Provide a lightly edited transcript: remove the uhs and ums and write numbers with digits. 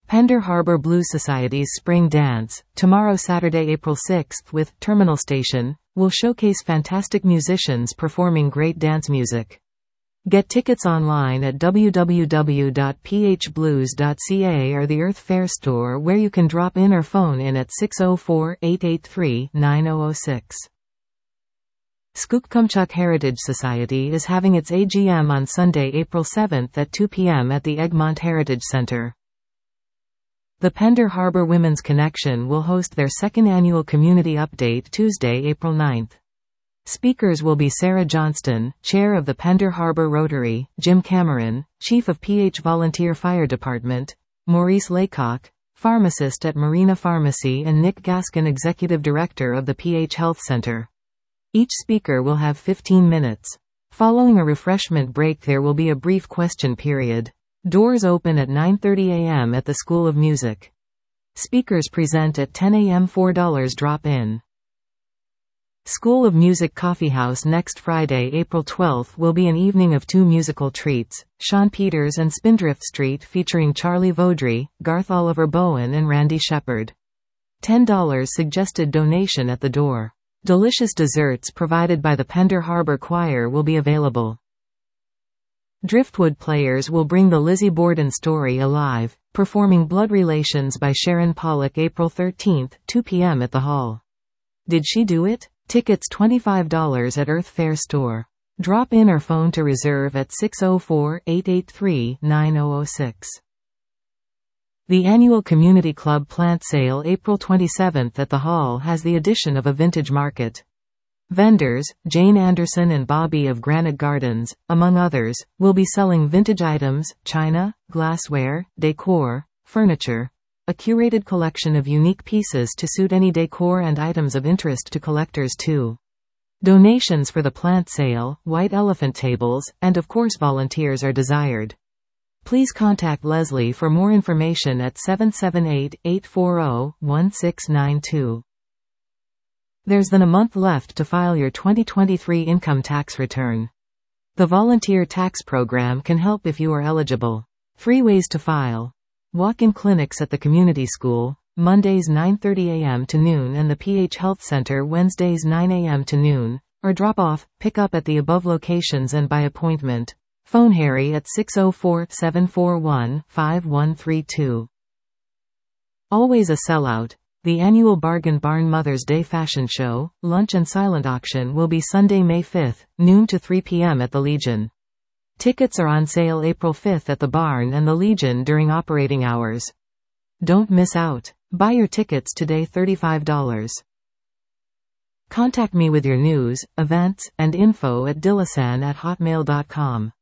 Pender Harbor Blues Society's Spring Dance, tomorrow Saturday, April 6th with Terminal Station, will showcase fantastic musicians performing great dance music. Get tickets online at www.phblues.ca or the Earth Fair store, where you can drop in or phone in at 604-883-9006. Skookumchuck Heritage Society is having its AGM on Sunday, April 7th at 2 p.m. at the Egmont Heritage Center. The Pender Harbor Women's Connection will host their second annual community update Tuesday, April 9th. Speakers will be Sarah Johnston, Chair of the Pender Harbor Rotary, Jim Cameron, Chief of PH Volunteer Fire Department, Maurice Laycock, Pharmacist at Marina Pharmacy, and Nick Gaskin, Executive Director of the PH Health Center. Each speaker will have 15 minutes. Following a refreshment break, there will be a brief question period. Doors open at 9:30 a.m. at the School of Music. Speakers present at 10 a.m. $4 drop-in. School of Music Coffeehouse next Friday, April 12th will be an evening of two musical treats, Sean Peters and Spindrift Street, featuring Charlie Vaudry, Garth Oliver Bowen and Randy Shepard. $10 suggested donation at the door. Delicious desserts provided by the Pender Harbor Choir will be available. Driftwood Players will bring the Lizzie Borden story alive, performing Blood Relations by Sharon Pollock April 13th, 2 p.m. at the Hall. Did she do it? Tickets $25 at Earth Fair store. Drop in or phone to reserve at 604-883-9006. The annual Community Club Plant Sale April 27th at the Hall has the addition of a vintage market. Vendors, Jane Anderson and Bobby of Granite Gardens, among others, will be selling vintage items, china, glassware, decor, furniture, a curated collection of unique pieces to suit any decor, and items of interest to collectors too. Donations for the plant sale, white elephant tables, and of course volunteers are desired. Please contact Leslie for more information at 778-840-1692. There's then a month left to file your 2023 income tax return. The Volunteer Tax Program can help if you are eligible. 3 ways to file. Walk-in clinics at the community school, Mondays 9:30 a.m. to noon, and the PH Health Center Wednesdays 9 a.m. to noon, or drop off, pick up at the above locations and by appointment. Phone Harry at 604-741-5132. Always a sellout. The annual Bargain Barn Mother's Day Fashion Show, Lunch and Silent Auction will be Sunday, May 5th, noon to 3 p.m. at the Legion. Tickets are on sale April 5th at the Barn and the Legion during operating hours. Don't miss out. Buy your tickets today, $35. Contact me with your news, events, and info at dillasan@hotmail.com.